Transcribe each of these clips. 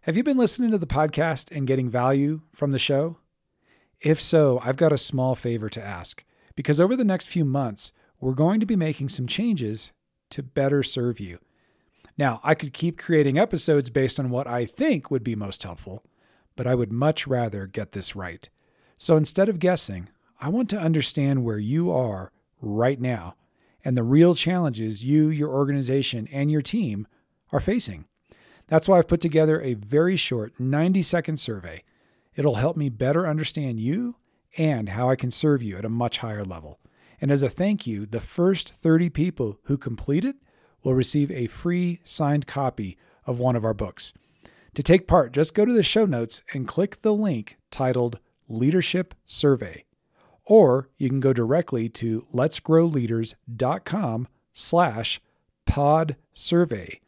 Have you been listening to the podcast and getting value from the show? If so, I've got a small favor to ask, because over the next few months, we're going to be making some changes to better serve you. Now, I could keep creating episodes based on what I think would be most helpful, but I would much rather get this right. So instead of guessing, I want to understand where you are right now and the real challenges you, your organization, and your team are facing. That's why I've put together a very short 90-second survey. It'll help me better understand you and how I can serve you at a much higher level. And as a thank you, the first 30 people who complete it will receive a free signed copy of one of our books. To take part, just go to the show notes and click the link titled Leadership Survey. Or you can go directly to letsgrowleaders.com/podsurvey.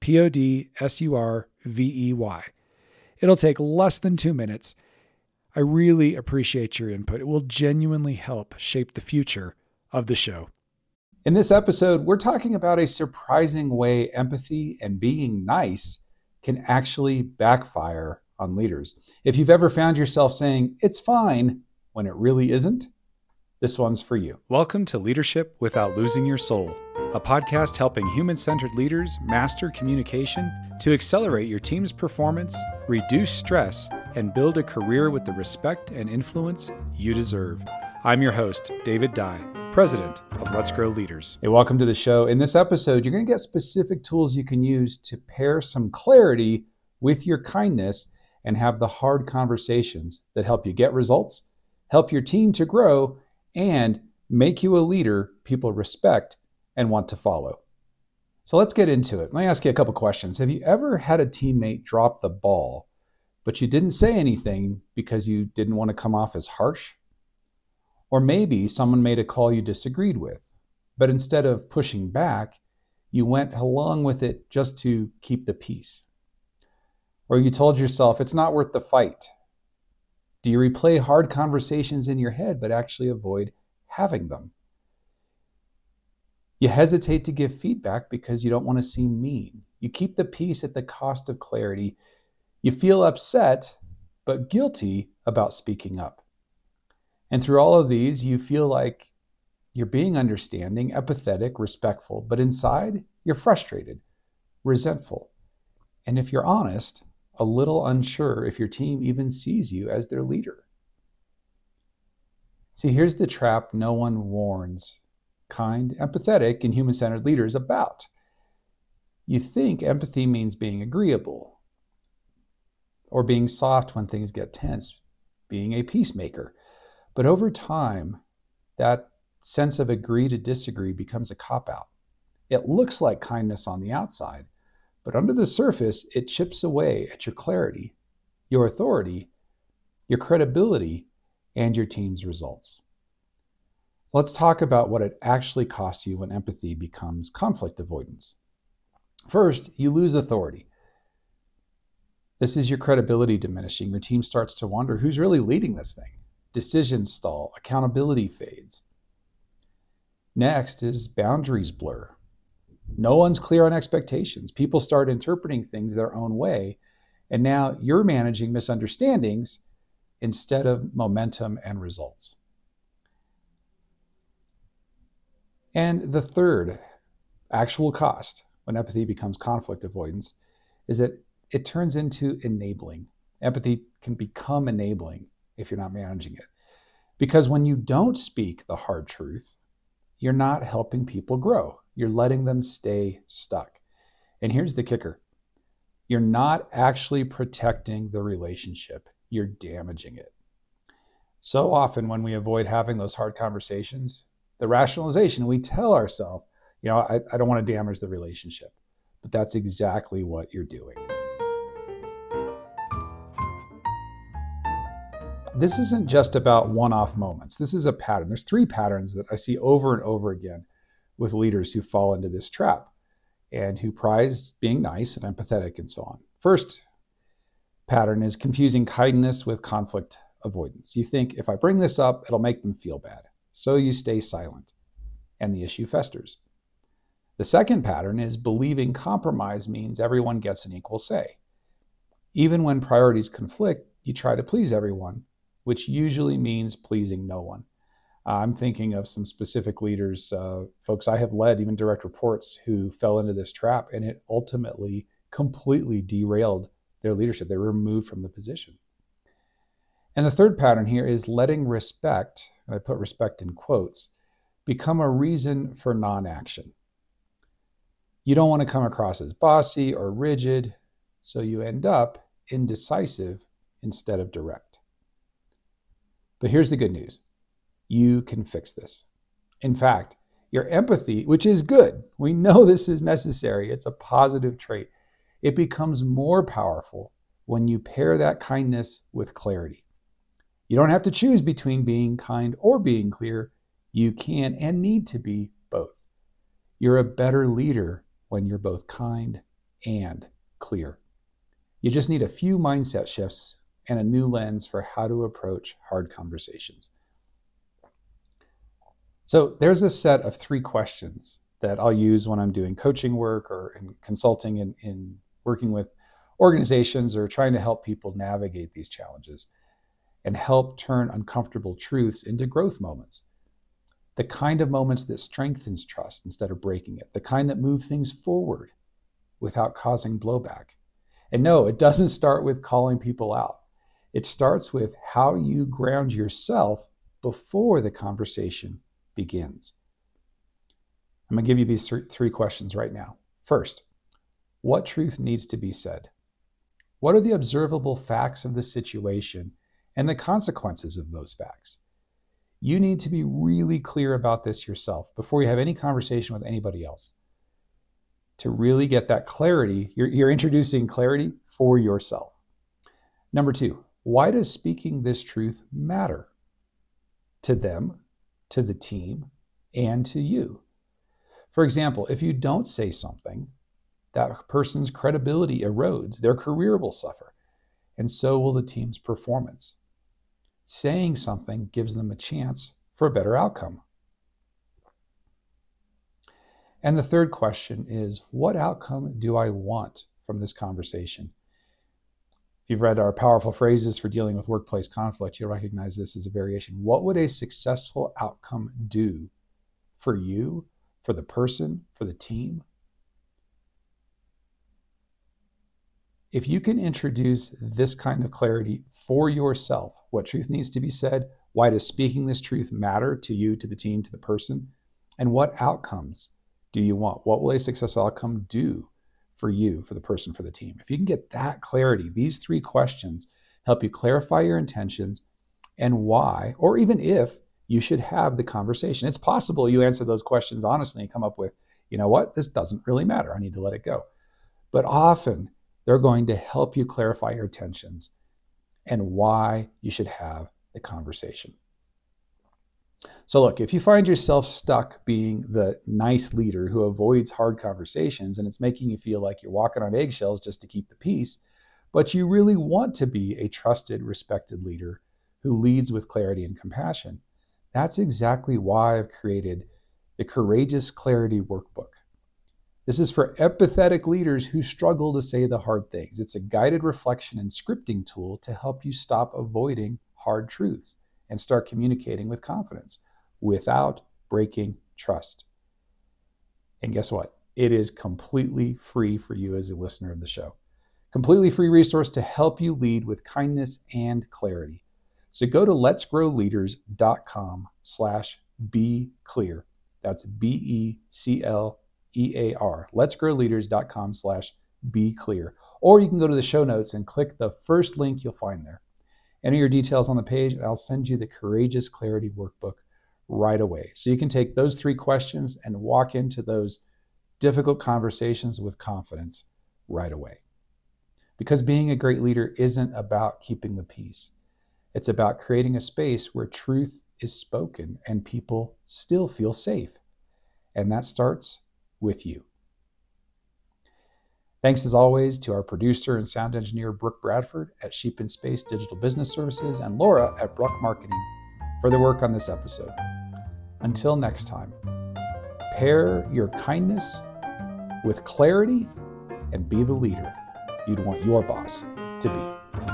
PODSURVEY. It'll take less than 2 minutes. I really appreciate your input. It will genuinely help shape the future of the show. In this episode, we're talking about a surprising way empathy and being nice can actually backfire on leaders. If you've ever found yourself saying, "It's fine," when it really isn't, this one's for you. Welcome to Leadership Without Losing Your Soul, a podcast helping human-centered leaders master communication to accelerate your team's performance, reduce stress, and build a career with the respect and influence you deserve. I'm your host, David Dye, President of Let's Grow Leaders. Hey, welcome to the show. In this episode, you're going to get specific tools you can use to pair some clarity with your kindness and have the hard conversations that help you get results, help your team to grow, and make you a leader people respect and want to follow. So let's get into it. Let me ask you a couple questions. Have you ever had a teammate drop the ball, but you didn't say anything because you didn't want to come off as harsh? Or maybe someone made a call you disagreed with, but instead of pushing back, you went along with it just to keep the peace. Or you told yourself it's not worth the fight. Do you replay hard conversations in your head but actually avoid having them? You hesitate to give feedback because you don't want to seem mean. You keep the peace at the cost of clarity. You feel upset but guilty about speaking up. And through all of these, you feel like you're being understanding, empathetic, respectful, but inside you're frustrated, resentful, and if you're honest, a little unsure if your team even sees you as their leader. See, here's the trap no one warns kind, empathetic, and human-centered leaders about. You think empathy means being agreeable or being soft when things get tense, being a peacemaker. But over time, that sense of agree to disagree becomes a cop-out. It looks like kindness on the outside, but under the surface, it chips away at your clarity, your authority, your credibility, and your team's results. Let's talk about what it actually costs you when empathy becomes conflict avoidance. First, you lose authority. This is your credibility diminishing. Your team starts to wonder who's really leading this thing. Decisions stall, accountability fades. Next is boundaries blur. No one's clear on expectations. People start interpreting things their own way, and now you're managing misunderstandings instead of momentum and results. And the third actual cost when empathy becomes conflict avoidance is that it turns into enabling. Empathy can become enabling if you're not managing it. Because when you don't speak the hard truth, you're not helping people grow. You're letting them stay stuck. And here's the kicker. You're not actually protecting the relationship. You're damaging it. So often when we avoid having those hard conversations, the rationalization, we tell ourselves, I don't want to damage the relationship. But that's exactly what you're doing. This isn't just about one-off moments. This is a pattern. There's 3 patterns that I see over and over again with leaders who fall into this trap and who prize being nice and empathetic and so on. First pattern is confusing kindness with conflict avoidance. You think, if I bring this up, it'll make them feel bad. So you stay silent, and the issue festers. The second pattern is believing compromise means everyone gets an equal say. Even when priorities conflict, you try to please everyone, which usually means pleasing no one. I'm thinking of some specific leaders, folks I have led, even direct reports, who fell into this trap, and it ultimately completely derailed their leadership. They were removed from the position. And the third pattern here is letting respect, and I put respect in quotes, become a reason for non-action. You don't want to come across as bossy or rigid, so you end up indecisive instead of direct. But here's the good news. You can fix this. In fact, your empathy, which is good, we know this is necessary, it's a positive trait, it becomes more powerful when you pair that kindness with clarity. You don't have to choose between being kind or being clear. You can and need to be both. You're a better leader when you're both kind and clear. You just need a few mindset shifts and a new lens for how to approach hard conversations. So there's a set of 3 questions that I'll use when I'm doing coaching work or in consulting in working with organizations or trying to help people navigate these challenges and help turn uncomfortable truths into growth moments. The kind of moments that strengthens trust instead of breaking it. The kind that move things forward without causing blowback. And no, it doesn't start with calling people out. It starts with how you ground yourself before the conversation begins. I'm going to give you these 3 questions right now. First, what truth needs to be said? What are the observable facts of the situation and the consequences of those facts? You need to be really clear about this yourself before you have any conversation with anybody else. To really get that clarity, you're introducing clarity for yourself. Number 2, why does speaking this truth matter? To them, to the team, and to you. For example, if you don't say something, that person's credibility erodes, their career will suffer, and so will the team's performance. Saying something gives them a chance for a better outcome. And the third question is, what outcome do I want from this conversation? If you've read our powerful phrases for dealing with workplace conflict, you'll recognize this as a variation. What would a successful outcome do for you, for the person, for the team? If you can introduce this kind of clarity for yourself, what truth needs to be said, why does speaking this truth matter to you, to the team, to the person, and what outcomes do you want? What will a successful outcome do for you, for the person, for the team? If you can get that clarity, these 3 questions help you clarify your intentions and why, or even if you should have the conversation. It's possible you answer those questions honestly and come up with, you know what, this doesn't really matter. I need to let it go. But often they're going to help you clarify your intentions and why you should have the conversation. So look, if you find yourself stuck being the nice leader who avoids hard conversations and it's making you feel like you're walking on eggshells just to keep the peace, but you really want to be a trusted, respected leader who leads with clarity and compassion, that's exactly why I've created the Courageous Clarity Workbook. This is for empathetic leaders who struggle to say the hard things. It's a guided reflection and scripting tool to help you stop avoiding hard truths and start communicating with confidence without breaking trust. And guess what? It is completely free for you as a listener of the show. Completely free resource to help you lead with kindness and clarity. So go to letsgrowleaders.com/beclear. That's BECLEAR. letsgrowleaders.com/beclear. Or you can go to the show notes and click the first link you'll find there. Enter your details on the page and I'll send you the Courageous Clarity Workbook right away. So you can take those 3 questions and walk into those difficult conversations with confidence right away. Because being a great leader isn't about keeping the peace. It's about creating a space where truth is spoken and people still feel safe. And that starts with you. Thanks as always to our producer and sound engineer, Brooke Bradford at Sheep in Space Digital Business Services and Laura at Bruck Marketing for their work on this episode. Until next time, pair your kindness with clarity and be the leader you'd want your boss to be.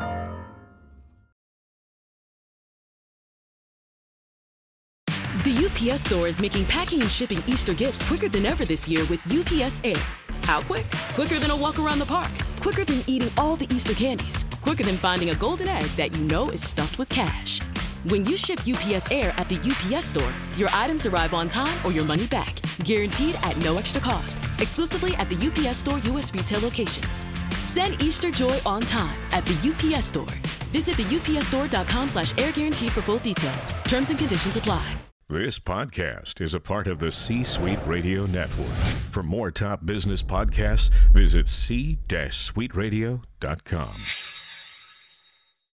The UPS Store is making packing and shipping Easter gifts quicker than ever this year with UPS Air. How quick? Quicker than a walk around the park. Quicker than eating all the Easter candies. Quicker than finding a golden egg that you know is stuffed with cash. When you ship UPS Air at the UPS Store, your items arrive on time or your money back. Guaranteed at no extra cost. Exclusively at the UPS Store U.S. retail locations. Send Easter joy on time at the UPS Store. Visit the upsstore.com/air guarantee for full details. Terms and conditions apply. This podcast is a part of the C-Suite Radio Network. For more top business podcasts, visit c-suiteradio.com.